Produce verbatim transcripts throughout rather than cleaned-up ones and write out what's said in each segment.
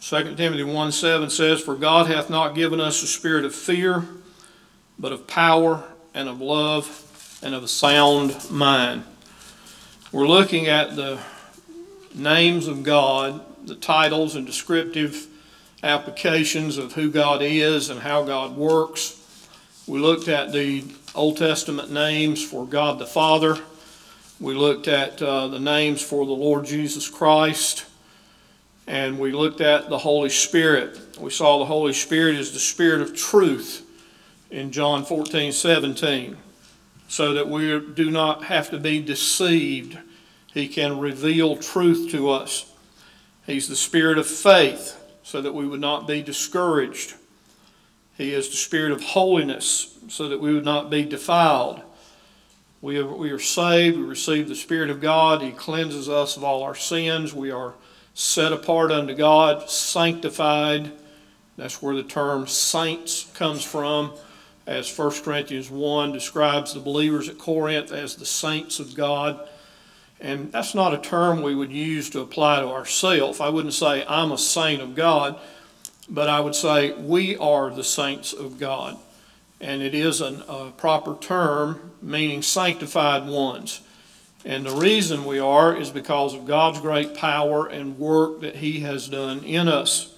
Second Timothy one seven says, "For God hath not given us a spirit of fear, but of power and of love and of a sound mind." We're looking at the names of God, the titles and descriptive applications of who God is and how God works. We looked at the Old Testament names for God the Father. We looked at uh, the names for the Lord Jesus Christ. And we looked at the Holy Spirit. We saw the Holy Spirit is the Spirit of truth in John fourteen seventeen, so that we do not have to be deceived. He can reveal truth to us. He's the Spirit of faith, so that we would not be discouraged. He is the Spirit of holiness, so that we would not be defiled. We are, we are saved. We receive the Spirit of God. He cleanses us of all our sins. We are set apart unto God, sanctified. That's where the term saints comes from, as First Corinthians one describes the believers at Corinth as the saints of God. And that's not a term we would use to apply to ourselves. I wouldn't say I'm a saint of God, but I would say we are the saints of God. And it is an, a proper term meaning sanctified ones. And the reason we are is because of God's great power and work that He has done in us.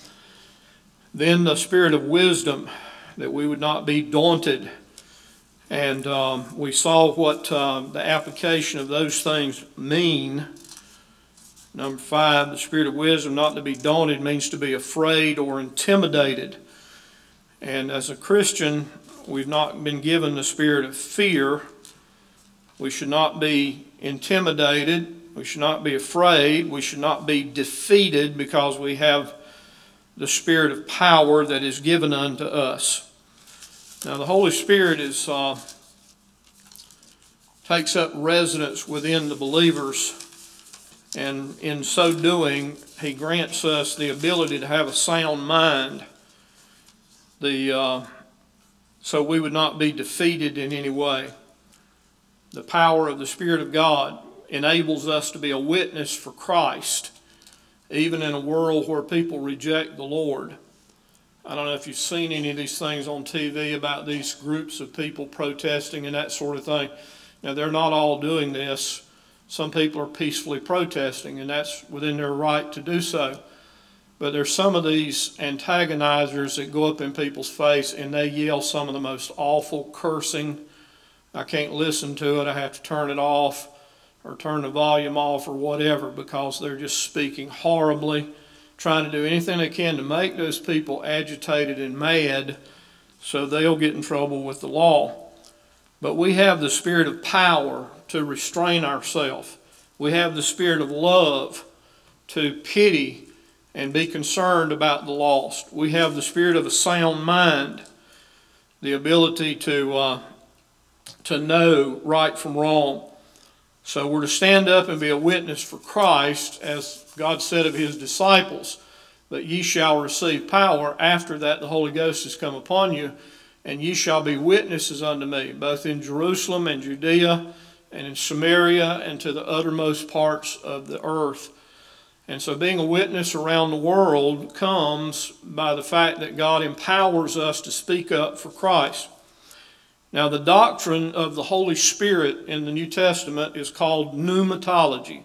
Then the Spirit of wisdom, that we would not be daunted. And um, we saw what uh, the application of those things mean. Number five, the Spirit of wisdom, not to be daunted, means to be afraid or intimidated. And as a Christian, we've not been given the spirit of fear. We should not be intimidated. We should not be afraid. We should not be defeated, because we have the Spirit of power that is given unto us. Now, the Holy Spirit is uh, takes up residence within the believers, and in so doing, He grants us the ability to have a sound mind, the uh, so we would not be defeated in any way. The power of the Spirit of God enables us to be a witness for Christ, even in a world where people reject the Lord. I don't know if you've seen any of these things on T V about these groups of people protesting and that sort of thing. Now, they're not all doing this. Some people are peacefully protesting, and that's within their right to do so. But there's some of these antagonizers that go up in people's face and they yell some of the most awful cursing. I can't listen to it. I have to turn it off or turn the volume off or whatever, because they're just speaking horribly, trying to do anything they can to make those people agitated and mad so they'll get in trouble with the law. But we have the Spirit of power to restrain ourselves. We have the Spirit of love to pity and be concerned about the lost. We have the Spirit of a sound mind, the ability to uh, to know right from wrong. So we're to stand up and be a witness for Christ, as God said of His disciples, "But ye shall receive power. After that the Holy Ghost is come upon you, and ye shall be witnesses unto me, both in Jerusalem and Judea and in Samaria and to the uttermost parts of the earth." And so being a witness around the world comes by the fact that God empowers us to speak up for Christ. Now, the doctrine of the Holy Spirit in the New Testament is called pneumatology.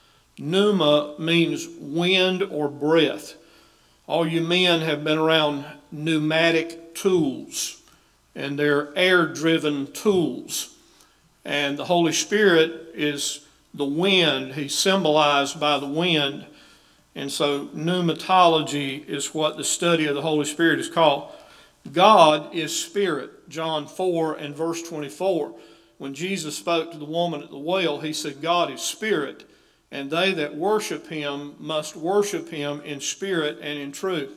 Pneuma means wind or breath. All you men have been around pneumatic tools, and they're air-driven tools. And the Holy Spirit is the wind. He's symbolized by the wind. And so pneumatology is what the study of the Holy Spirit is called. God is spirit. John four and verse twenty-four. When Jesus spoke to the woman at the well, He said, God is spirit, and they that worship Him must worship Him in spirit and in truth.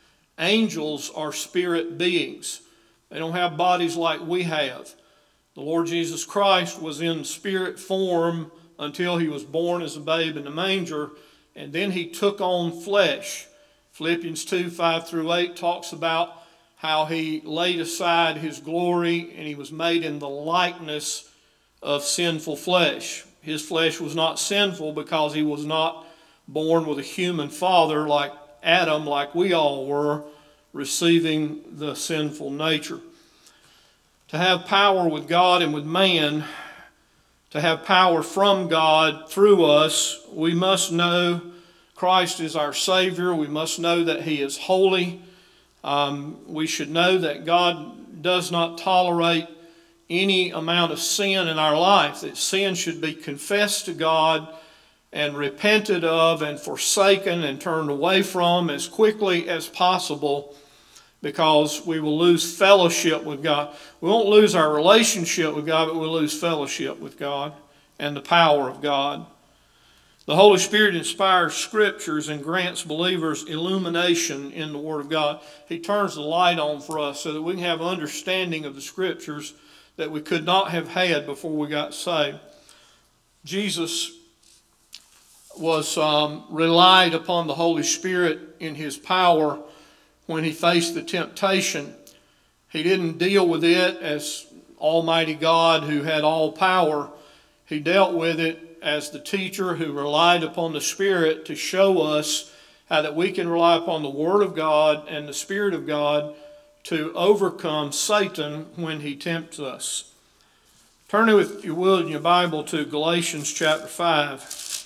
Angels are spirit beings. They don't have bodies like we have. The Lord Jesus Christ was in spirit form until He was born as a babe in the manger, and then He took on flesh. Philippians two, five through eight talks about how He laid aside His glory and He was made in the likeness of sinful flesh. His flesh was not sinful because He was not born with a human father like Adam, like we all were, receiving the sinful nature. To have power with God and with man, to have power from God through us, we must know Christ is our Savior. We must know that He is holy. Um, we should know that God does not tolerate any amount of sin in our life, that sin should be confessed to God and repented of and forsaken and turned away from as quickly as possible, because we will lose fellowship with God. We won't lose our relationship with God, but we'll lose fellowship with God and the power of God. The Holy Spirit inspires Scriptures and grants believers illumination in the Word of God. He turns the light on for us so that we can have understanding of the Scriptures that we could not have had before we got saved. Jesus was um, relied upon the Holy Spirit in His power when He faced the temptation. He didn't deal with it as Almighty God who had all power. He dealt with it as the teacher who relied upon the Spirit to show us how that we can rely upon the Word of God and the Spirit of God to overcome Satan when he tempts us. Turn, if you will, in your Bible to Galatians chapter five.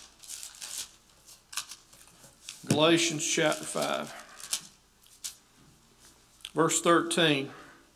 Galatians chapter five. Verse thirteen.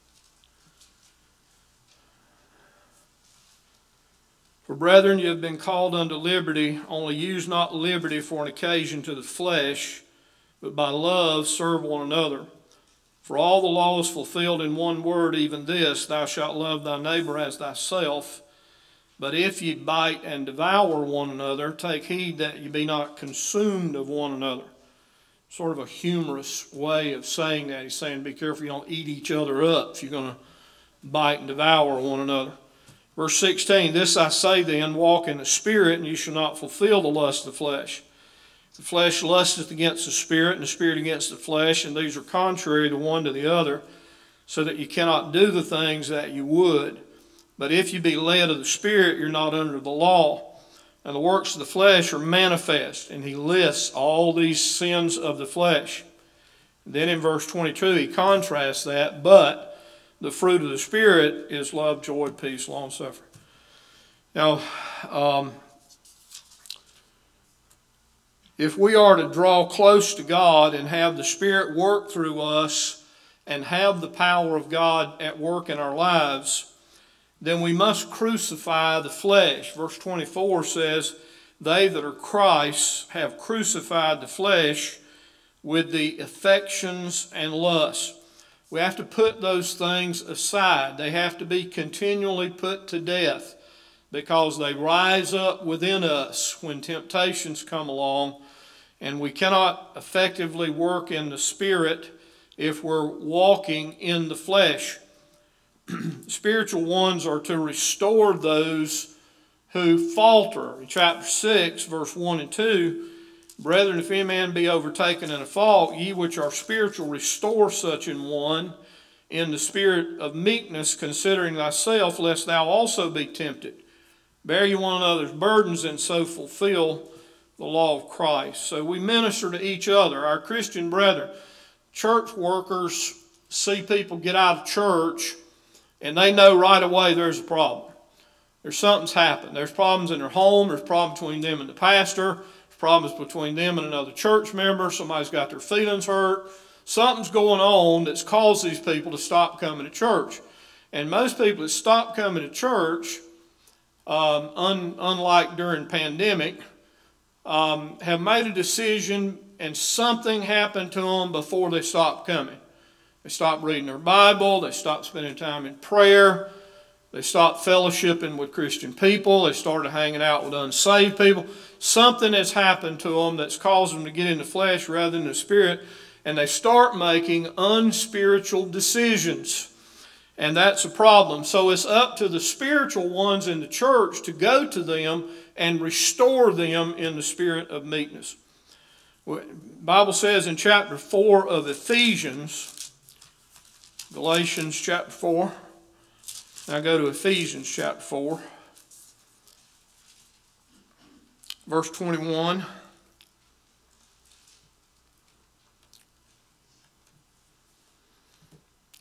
For brethren, you have been called unto liberty, only use not liberty for an occasion to the flesh, but by love serve one another. For all the law is fulfilled in one word, even this, thou shalt love thy neighbor as thyself. But if ye bite and devour one another, take heed that ye be not consumed of one another. Sort of a humorous way of saying that. He's saying, be careful you don't eat each other up if you're going to bite and devour one another. Verse sixteen, this I say then, walk in the Spirit, and you shall not fulfill the lust of the flesh. The flesh lusteth against the Spirit, and the Spirit against the flesh, and these are contrary the one to the other, so that you cannot do the things that you would. But if you be led of the Spirit, you're not under the law. And the works of the flesh are manifest, and he lists all these sins of the flesh. And then in verse twenty-two, he contrasts that, but the fruit of the Spirit is love, joy, peace, long-suffering. Now, um, if we are to draw close to God and have the Spirit work through us and have the power of God at work in our lives, then we must crucify the flesh. Verse twenty-four says, they that are Christ's have crucified the flesh with the affections and lusts. We have to put those things aside. They have to be continually put to death because they rise up within us when temptations come along, and we cannot effectively work in the Spirit if we're walking in the flesh. Spiritual ones are to restore those who falter. In chapter six, verse one and two, brethren, if any man be overtaken in a fault, ye which are spiritual, restore such an one in the spirit of meekness, considering thyself, lest thou also be tempted. Bear ye one another's burdens, and so fulfill the law of Christ. So we minister to each other, our Christian brethren. Church workers see people get out of church, and they know right away there's a problem. There's something's happened. There's problems in their home. There's problems between them and the pastor. There's problems between them and another church member. Somebody's got their feelings hurt. Something's going on that's caused these people to stop coming to church. And most people that stop coming to church, um, un, unlike during pandemic, um, have made a decision and something happened to them before they stopped coming. They stopped reading their Bible. They stopped spending time in prayer. They stopped fellowshipping with Christian people. They started hanging out with unsaved people. Something has happened to them that's caused them to get in the flesh rather than the spirit, and they start making unspiritual decisions. And that's a problem. So it's up to the spiritual ones in the church to go to them and restore them in the spirit of meekness. The Bible says in chapter four of Ephesians, Galatians chapter four, now go to Ephesians chapter four, verse twenty-one.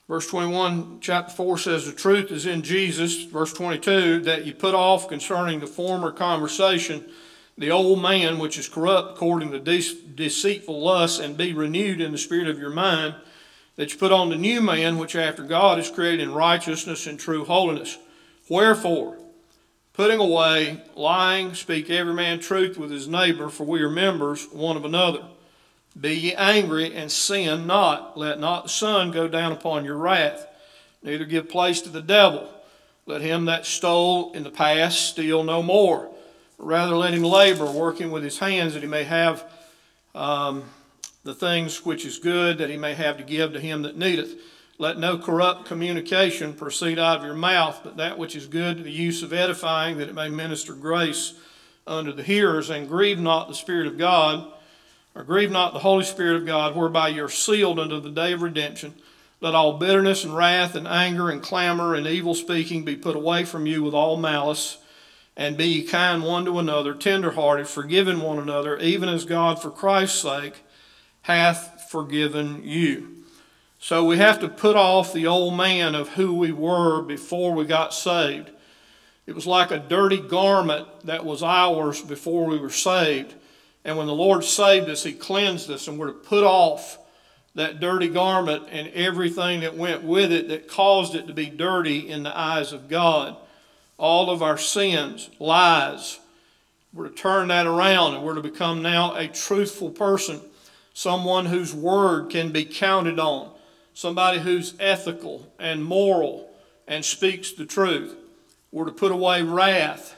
Verse twenty-one, chapter four says, the truth is in Jesus. Verse twenty-two, that you put off concerning the former conversation the old man which is corrupt according to de- deceitful lusts, and be renewed in the spirit of your mind, that you put on the new man which after God is created in righteousness and true holiness. Wherefore, putting away lying, speak every man truth with his neighbor, for we are members one of another. Be ye angry, and sin not. Let not the sun go down upon your wrath. Neither give place to the devil. Let him that stole in the past steal no more. Rather let him labor, working with his hands, that he may have um, the things which is good, that he may have to give to him that needeth. Let no corrupt communication proceed out of your mouth, but that which is good to the use of edifying, that it may minister grace unto the hearers. And grieve not the Spirit of God, or grieve not the Holy Spirit of God, whereby you are sealed unto the day of redemption. Let all bitterness and wrath and anger and clamor and evil speaking be put away from you with all malice. And be ye kind one to another, tenderhearted, forgiving one another, even as God for Christ's sake hath forgiven you. So we have to put off the old man of who we were before we got saved. It was like a dirty garment that was ours before we were saved. And when the Lord saved us, He cleansed us, and we're to put off that dirty garment and everything that went with it that caused it to be dirty in the eyes of God. All of our sins, lies. We're to turn that around, and we're to become now a truthful person, someone whose word can be counted on, somebody who's ethical and moral and speaks the truth. We're to put away wrath.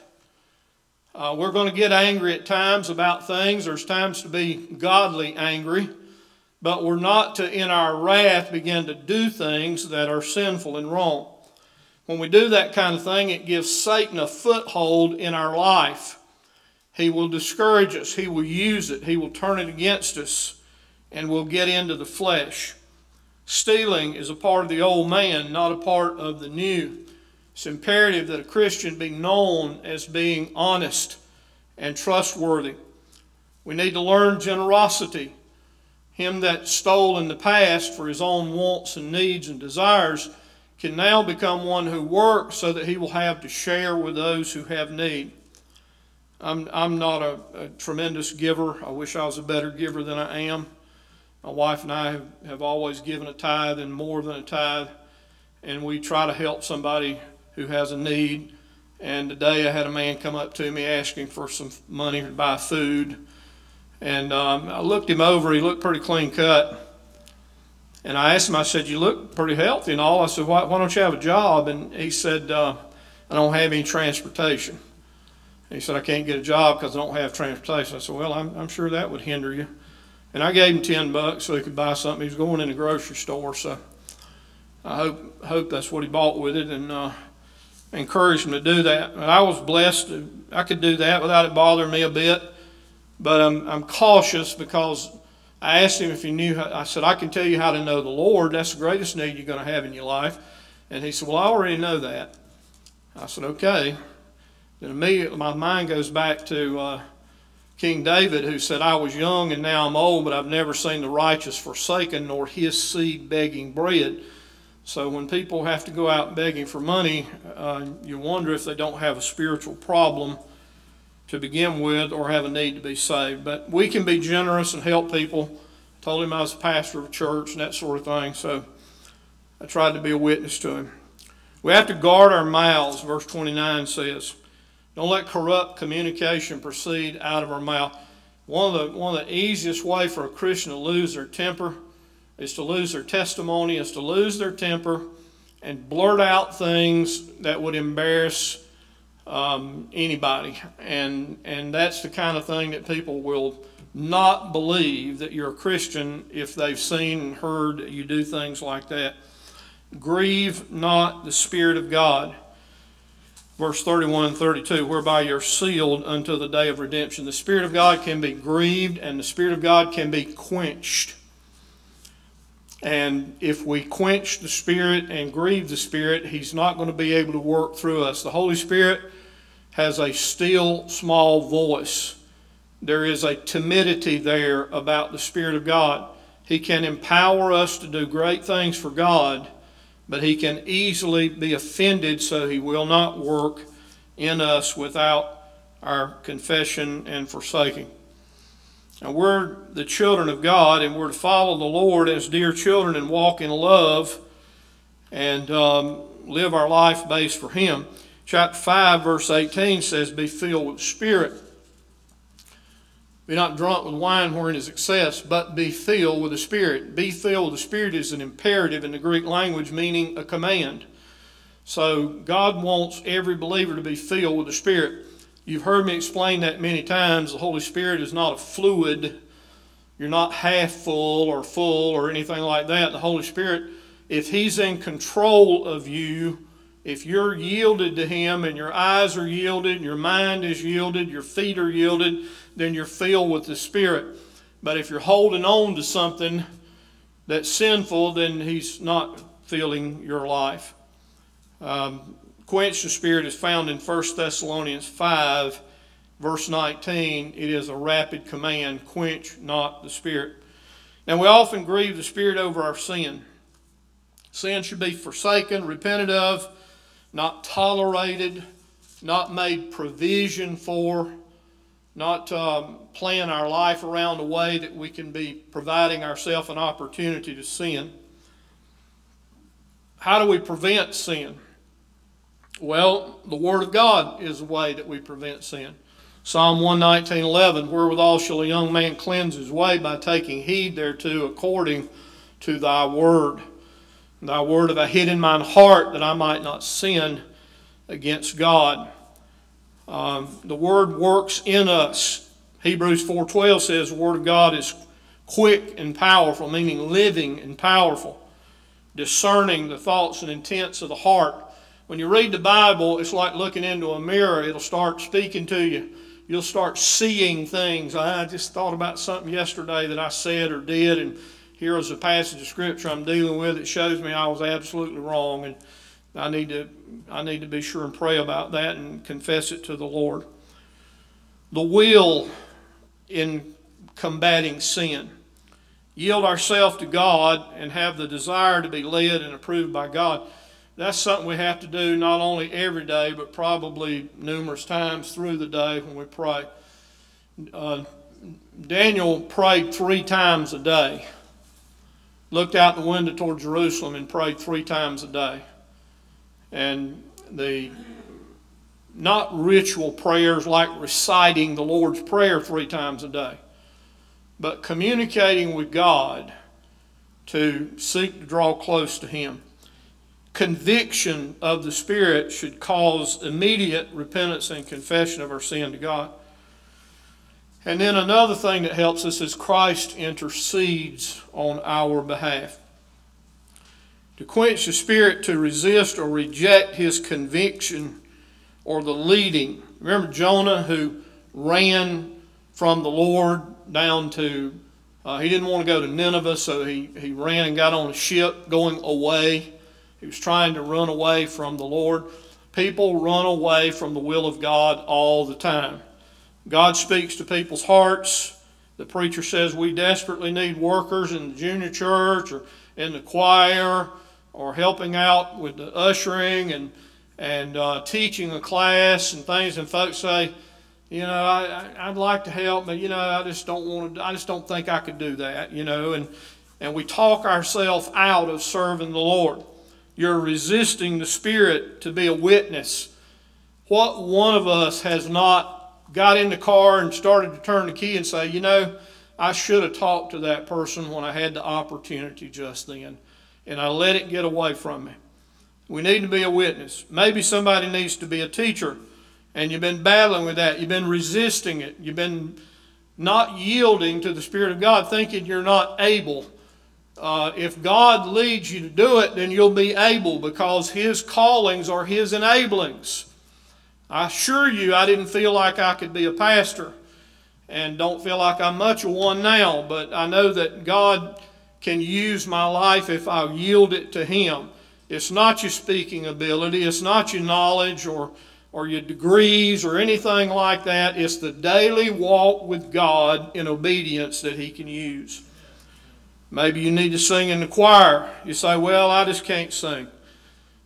Uh, we're going to get angry at times about things. There's times to be godly angry, but we're not to, in our wrath, begin to do things that are sinful and wrong. When we do that kind of thing, it gives Satan a foothold in our life. He will discourage us. He will use it. He will turn it against us, and we'll get into the flesh. Stealing is a part of the old man, not a part of the new. It's imperative that a Christian be known as being honest and trustworthy. We need to learn generosity. Him that stole in the past for his own wants and needs and desires can now become one who works so that he will have to share with those who have need. I'm, I'm not a, a tremendous giver. I wish I was a better giver than I am. My wife and I have, have always given a tithe and more than a tithe, and we try to help somebody who has a need. And today I had a man come up to me asking for some money to buy food, and um, I looked him over. He looked pretty clean cut. And I asked him, I said, you look pretty healthy and all. I said, why, why don't you have a job? And he said, uh, I don't have any transportation. And he said, I can't get a job because I don't have transportation. I said, well, I'm, I'm sure that would hinder you. And I gave him ten bucks so he could buy something. He was going in the grocery store, so I hope hope that's what he bought with it, and uh, encouraged him to do that. And I was blessed. To, I could do that without it bothering me a bit, but I'm, I'm cautious because I asked him if he knew how. I said, I can tell you how to know the Lord. That's the greatest need you're going to have in your life. And he said, well, I already know that. I said, okay. Then immediately my mind goes back to uh, King David, who said, I was young and now I'm old, but I've never seen the righteous forsaken, nor his seed begging bread. So when people have to go out begging for money, uh, you wonder if they don't have a spiritual problem to begin with, or have a need to be saved. But we can be generous and help people. I told him I was a pastor of a church and that sort of thing, so I tried to be a witness to him. We have to guard our mouths, verse twenty-nine says. Don't let corrupt communication proceed out of our mouth. One of the, one of the easiest way for a Christian to lose their temper is to lose their testimony, is to lose their temper and blurt out things that would embarrass Um, anybody, and and that's the kind of thing that people will not believe that you're a Christian if they've seen and heard that you do things like that. Grieve not the Spirit of God. Verse thirty-one and thirty-two, whereby you're sealed unto the day of redemption. The Spirit of God can be grieved, and the Spirit of God can be quenched. And if we quench the Spirit and grieve the Spirit, He's not going to be able to work through us. The Holy Spirit has a still, small voice. There is a timidity there about the Spirit of God. He can empower us to do great things for God, but he can easily be offended, so he will not work in us without our confession and forsaking. Now, we're the children of God, and we're to follow the Lord as dear children and walk in love and um, live our life based for him. Chapter five, verse eighteen says, be filled with the Spirit. Be not drunk with wine wherein is excess, but be filled with the Spirit. Be filled with the Spirit is an imperative in the Greek language, meaning a command. So God wants every believer to be filled with the Spirit. You've heard me explain that many times. The Holy Spirit is not a fluid. You're not half full or full or anything like that. The Holy Spirit, if he's in control of you, if you're yielded to him and your eyes are yielded, your mind is yielded, your feet are yielded, then you're filled with the Spirit. But if you're holding on to something that's sinful, then he's not filling your life. Um, quench the Spirit is found in First Thessalonians five, verse nineteen. It is a rapid command, quench not the Spirit. Now, we often grieve the Spirit over our sin. Sin should be forsaken, repented of, not tolerated, not made provision for, not um, plan our life around a way that we can be providing ourselves an opportunity to sin. How do we prevent sin? Well, the Word of God is the way that we prevent sin. Psalm one nineteen, eleven, wherewithal shall a young man cleanse his way, by taking heed thereto according to thy word. Thy word have I hid in mine heart, that I might not sin against God. Um, the Word works in us. Hebrews four twelve says the Word of God is quick and powerful, meaning living and powerful, discerning the thoughts and intents of the heart. When you read the Bible, it's like looking into a mirror. It'll start speaking to you. You'll start seeing things. I just thought about something yesterday that I said or did, and here is a passage of Scripture I'm dealing with that shows me I was absolutely wrong, and I need to I need to be sure and pray about that and confess it to the Lord. The will in combating sin. Yield ourselves to God and have the desire to be led and approved by God. That's something we have to do not only every day, but probably numerous times through the day when we pray. Uh, Daniel prayed three times a day. Looked out the window toward Jerusalem and prayed three times a day. And the not ritual prayers like reciting the Lord's Prayer three times a day, but communicating with God to seek to draw close to him. Conviction of the Spirit should cause immediate repentance and confession of our sin to God. And then another thing that helps us is Christ intercedes on our behalf. To quench the Spirit, to resist or reject his conviction or the leading. Remember Jonah, who ran from the Lord down to, uh, he didn't want to go to Nineveh, so he, he ran and got on a ship going away. He was trying to run away from the Lord. People run away from the will of God all the time. God speaks to people's hearts. The preacher says we desperately need workers in the junior church or in the choir or helping out with the ushering and and uh, teaching a class and things. And folks say, you know, I, I'd like to help, but you know, I just don't want to. I just don't think I could do that. You know, and and we talk ourselves out of serving the Lord. You're resisting the Spirit to be a witness. What one of us has not got in the car and started to turn the key and say, you know, I should have talked to that person when I had the opportunity just then, and I let it get away from me. We need to be a witness. Maybe somebody needs to be a teacher, and you've been battling with that. You've been resisting it. You've been not yielding to the Spirit of God, thinking you're not able. Uh, if God leads you to do it, then you'll be able, because his callings are his enablings. I assure you, I didn't feel like I could be a pastor, and don't feel like I'm much of one now, but I know that God can use my life if I yield it to him. It's not your speaking ability, it's not your knowledge or, or your degrees or anything like that. It's the daily walk with God in obedience that he can use. Maybe you need to sing in the choir. You say, well, I just can't sing.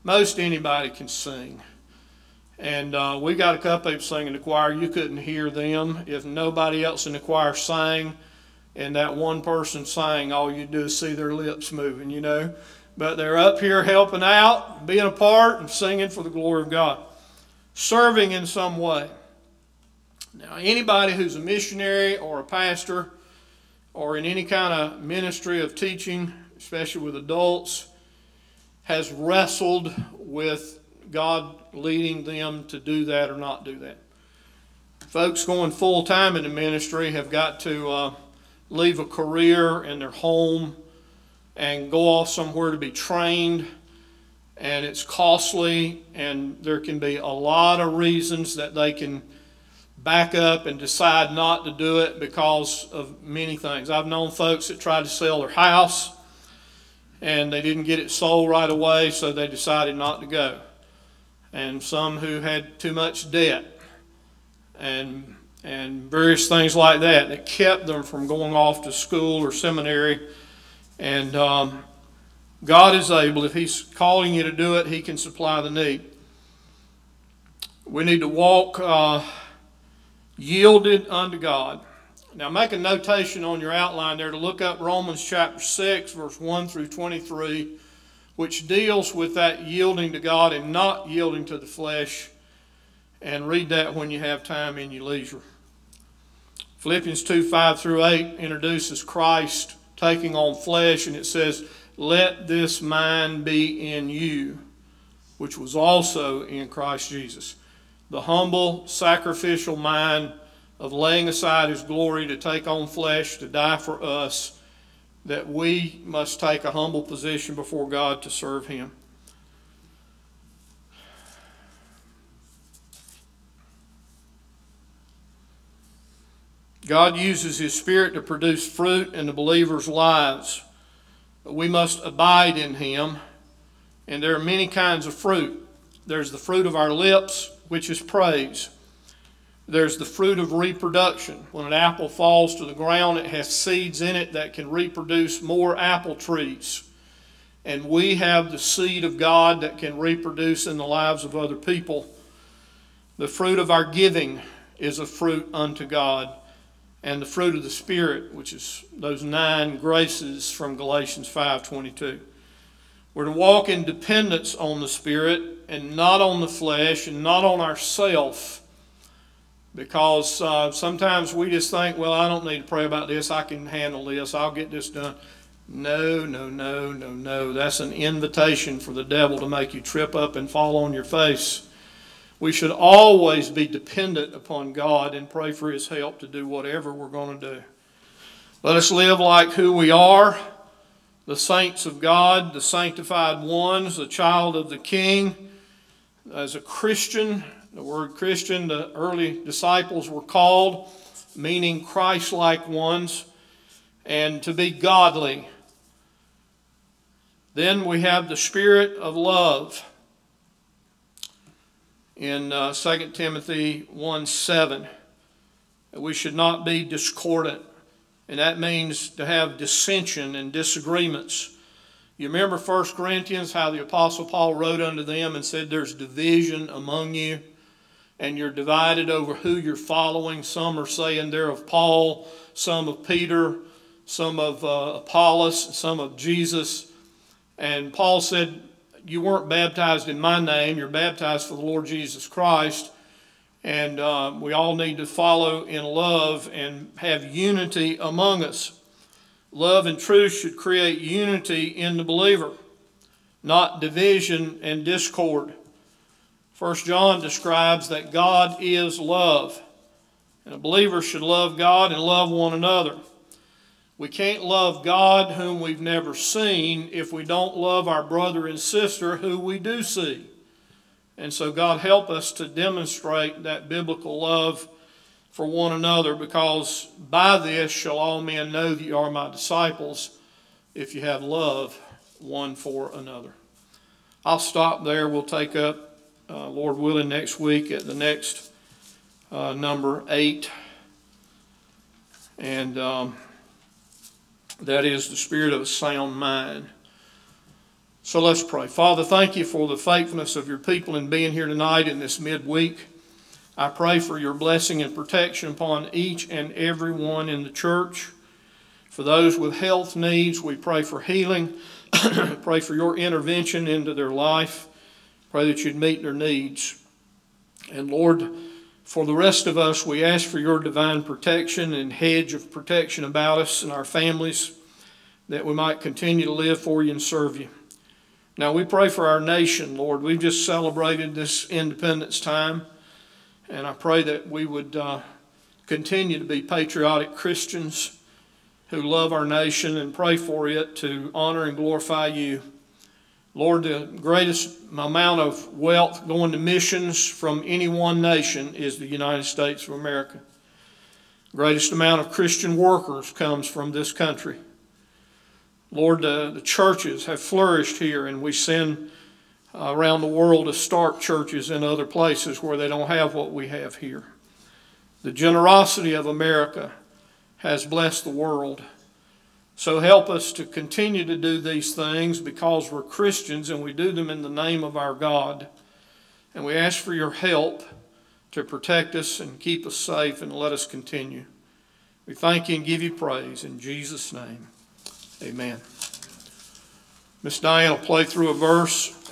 most anybody can sing. And uh, we got a couple people singing in the choir. You couldn't hear them if nobody else in the choir sang, and that one person sang. All you do is see their lips moving, you know. But they're up here helping out, being a part, and singing for the glory of God, serving in some way. Now, anybody who's a missionary or a pastor or in any kind of ministry of teaching, especially with adults, has wrestled with God leading them to do that or not do that. Folks going full time in the ministry have got to uh, leave a career in their home and go off somewhere to be trained, and it's costly, and there can be a lot of reasons that they can back up and decide not to do it because of many things. I've known folks that tried to sell their house and they didn't get it sold right away, so they decided not to go. And some who had too much debt and and various things like that that kept them from going off to school or seminary. And um, God is able. If He's calling you to do it, He can supply the need. We need to walk uh, yielded unto God. Now make a notation on your outline there to look up Romans chapter six, verse one through twenty-three, which deals with that yielding to God and not yielding to the flesh. And read that when you have time in your leisure. Philippians two, five through eight introduces Christ taking on flesh, and it says, "Let this mind be in you, which was also in Christ Jesus." The humble, sacrificial mind of laying aside His glory to take on flesh, to die for us, that we must take a humble position before God to serve Him. God uses His Spirit to produce fruit in the believer's lives, but we must abide in Him, and there are many kinds of fruit. There's the fruit of our lips, which is praise. There's the fruit of reproduction. When an apple falls to the ground, it has seeds in it that can reproduce more apple trees. And we have the seed of God that can reproduce in the lives of other people. The fruit of our giving is a fruit unto God. And the fruit of the Spirit, which is those nine graces from Galatians five twenty-two. We're to walk in dependence on the Spirit and not on the flesh and not on ourself. Because uh, sometimes we just think, well, I don't need to pray about this. I can handle this. I'll get this done. No, no, no, no, no. That's an invitation for the devil to make you trip up and fall on your face. We should always be dependent upon God and pray for His help to do whatever we're going to do. Let us live like who we are, the saints of God, the sanctified ones, the child of the King. As a Christian, the word Christian, the early disciples were called, meaning Christ-like ones, and to be godly. Then we have the spirit of love. In uh, Second Timothy one seven, we should not be discordant, and that means to have dissension and disagreements. You remember First Corinthians, how the Apostle Paul wrote unto them and said there's division among you, and you're divided over who you're following. Some are saying they're of Paul, some of Peter, some of uh, Apollos, some of Jesus. And Paul said, you weren't baptized in my name, you're baptized for the Lord Jesus Christ. And uh, we all need to follow in love and have unity among us. Love and truth should create unity in the believer, not division and discord. First John describes that God is love, and a believer should love God and love one another. We can't love God whom we've never seen if we don't love our brother and sister who we do see. And so God help us to demonstrate that biblical love for one another, because by this shall all men know that you are my disciples, if you have love one for another. I'll stop there. We'll take up, uh, Lord willing, next week at the next uh, number eight. And um, that is the spirit of a sound mind. So let's pray. Father, thank you for the faithfulness of your people in being here tonight in this midweek. I pray for your blessing and protection upon each and every one in the church. For those with health needs, we pray for healing. Pray for your intervention into their life. Pray that you'd meet their needs. And Lord, for the rest of us, we ask for your divine protection and hedge of protection about us and our families, that we might continue to live for you and serve you. Now we pray for our nation, Lord. We've just celebrated this Independence time, and I pray that we would uh, continue to be patriotic Christians who love our nation and pray for it to honor and glorify you. Lord, the greatest amount of wealth going to missions from any one nation is the United States of America. The greatest amount of Christian workers comes from this country. Lord, uh, the churches have flourished here, and we send uh, around the world to start churches in other places where they don't have what we have here. The generosity of America has blessed the world. So help us to continue to do these things because we're Christians and we do them in the name of our God. And we ask for your help to protect us and keep us safe and let us continue. We thank you and give you praise in Jesus' name. Amen. Miss Diane will play through a verse.